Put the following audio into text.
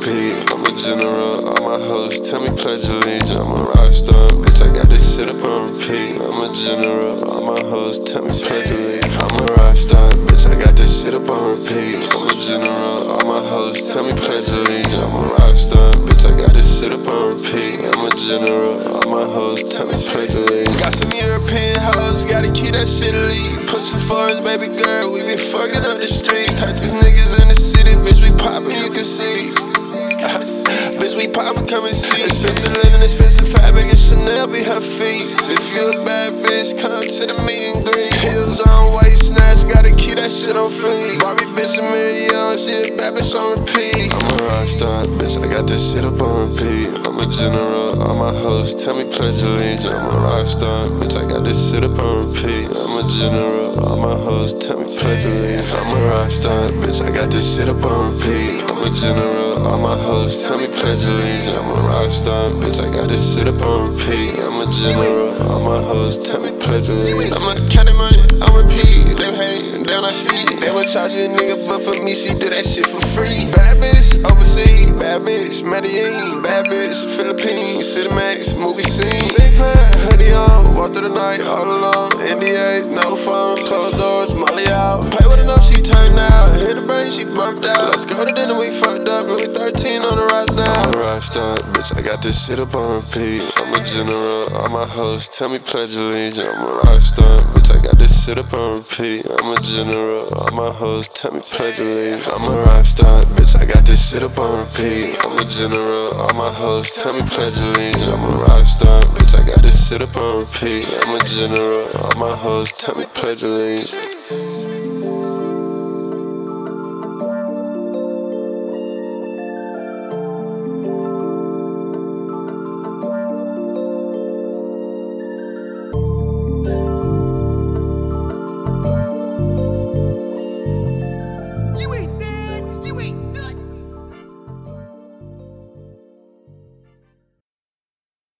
repeat. I'm a general, all my hoes tell me pledge allegiance. I'm a rock star, bitch, I got this shit up on repeat. I'm a general, all my hoes tell me pledge allegiance. I'm a rock star, bitch, I got this shit up on repeat. I'm a general, all my hoes tell me pledge allegiance. I'm a rock star, bitch, I got this shit up on repeat. I'm a general, all my hoes tell me pledge allegiance. Got some European hoes, gotta keep that shit elite. Put some foreigns, baby girl, we been fucking up the streets. Type these niggas in the city, bitch, we poppin', you can see. Bitch, we poppin', come and see. Expensive linen, expensive fabric, and Chanel be her feet. If you a bad bitch, come to the meet and greet. Heels on, white snatch, gotta keep that shit on fleek. Barbie bitch, a million, she a bad bitch on repeat. I'm a rock star, bitch, I got this shit up on repeat. I'm a general, all my hoes tell me pledge allegiance. I'm a rock star, bitch, I got this shit up on repeat. I'm a general, all my hoes tell me pledge allegiance. I'm a rock star, bitch, I got this shit up on repeat. I'm a general, all my hoes tell me pledge allegiance. I'm a rock star, bitch, I got this shit up on repeat. I'm a general, all my hoes tell me pledge allegiance. I'm a counting money on repeat. They hate, down I see. They would charge you a nigga, but for me, she do that shit for free. Bad bitch, overseas, bad bitch, Medellin, bad bitch, Philippines, Cinemax, movie scene. Same plan, hoodie on, walk through the night all alone. NDA, no phone, closed doors, Molly out. Play with enough, she turned out. Hit the brain, she bumped out. Let's go to dinner, we fucked up. Louis 13 on the rise now. I'm a rock star, bitch, I got this shit up on repeat. I'm a general, all my hoes tell me pledge allegiance. I'm a rock star, bitch, I got this shit up on repeat. I'm a general, all my hoes tell me pledge allegiance. I'm a rock star, bitch, I got this shit up on repeat. I'm a general, all my hoes tell me pledge allegiance. I'm a rock star, bitch, I got this shit up on repeat. I'm a general, all my hoes tell me pledge allegiance.